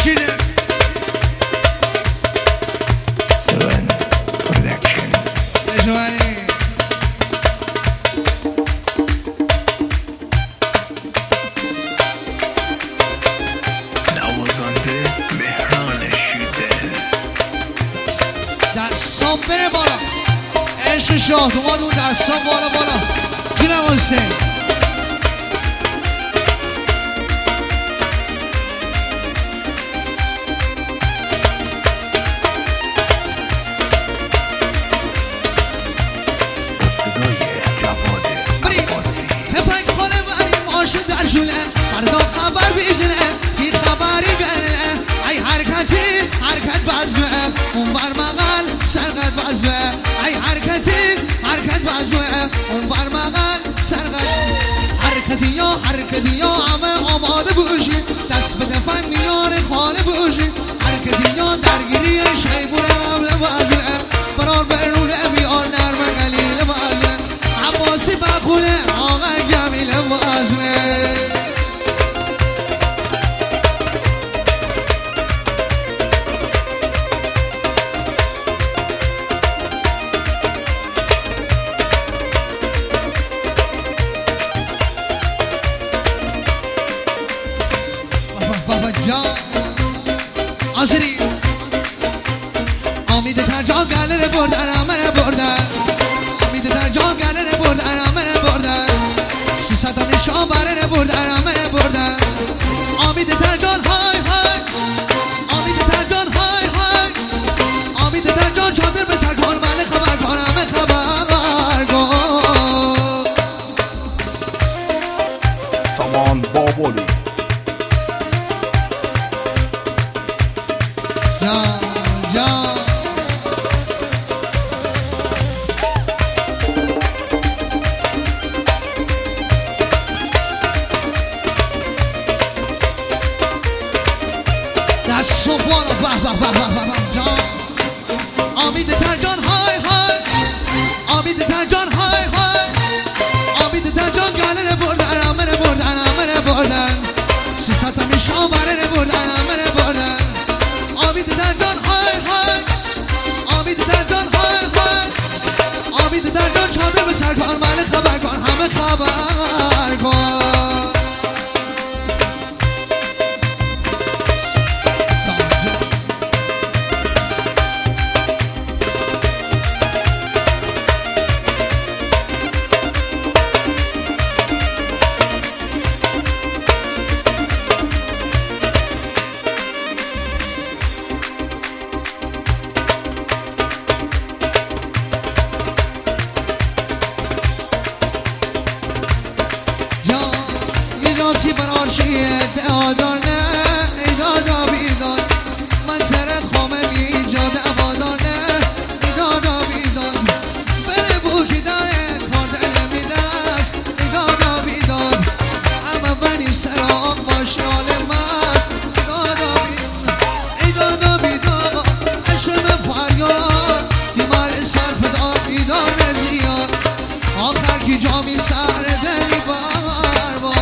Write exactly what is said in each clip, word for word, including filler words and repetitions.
بشینه سون پرودکشن نجوانی نوازنده مهران شوده دستان بره بالا عشق شاه دوماد اون دستان بالا بالا جونم حسین فردا خبر بیجنه تی خبری بینه ای حرکتی حرکت بازوه اون بر مغل سرقت بازوه ای حرکتی حرکت بازوه اون بر مغل سرقت حرکتی یا حرکتی یا همه آماده بوشی دست به دفن میان خانه بوشی حرکتی یا درگیری شیبون قبل بازوه برار برنونه بیار نرم قلیل بازوه عباسی بخونه آقا جمیل بازوه آسری آمیده تر جا گلره بردن امنه بردن آمیده تر جا گلره بردن امنه بردن سیصد هم نشان برنه بردن امنه بردن آمیده تر جان های های آمیده تر جان های های آمیده تر جان چادر به سر کن من خبر کن همه خبر کن سامان بابولی دستو بالا به به به به به جان آمیده تر جان های های آمیده تر جان های های آمیده تر جان گلره بردن امنه بردن امنه بردن سیصد تا میشان برنه بردن امنه بردن آمیده تر جان های های آمیده تر جان های های آمیده تر جان چادر به سر کن من خبر کن همه خبر کن چی برار چیه دادار نه ای دادا بیدار من سر خامه بیجاد عبادار نه ای دادا بیدار بره بوکی داره کارده نمیدست ای دادا بیدار اما بنی سراغ باشیال مست ای دادا بیدار ای دادا بیدار عشم فریاد دیمار صرف داد بیدار نزیاد آخر کی جامی سر دلی بار بار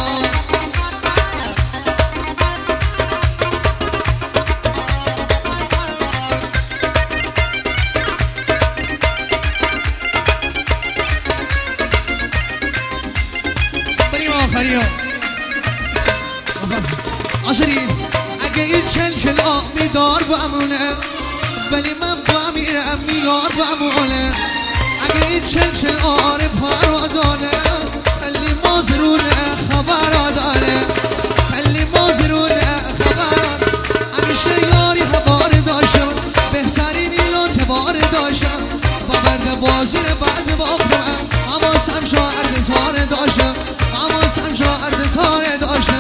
آسری اگه این چلچل آبی دار بمونه ولی من با میرم میار بمونه اگه این چلچل آره پارو داره ولی مازرونه خبر داره ولی مازرونه خبر همیشه یاری خبر داشتم بهترین ایلو تبار داشتم با برد بازی رو بعد باختم اما سم شاعر تاره داشتم اما سم شاعر تاره داشتم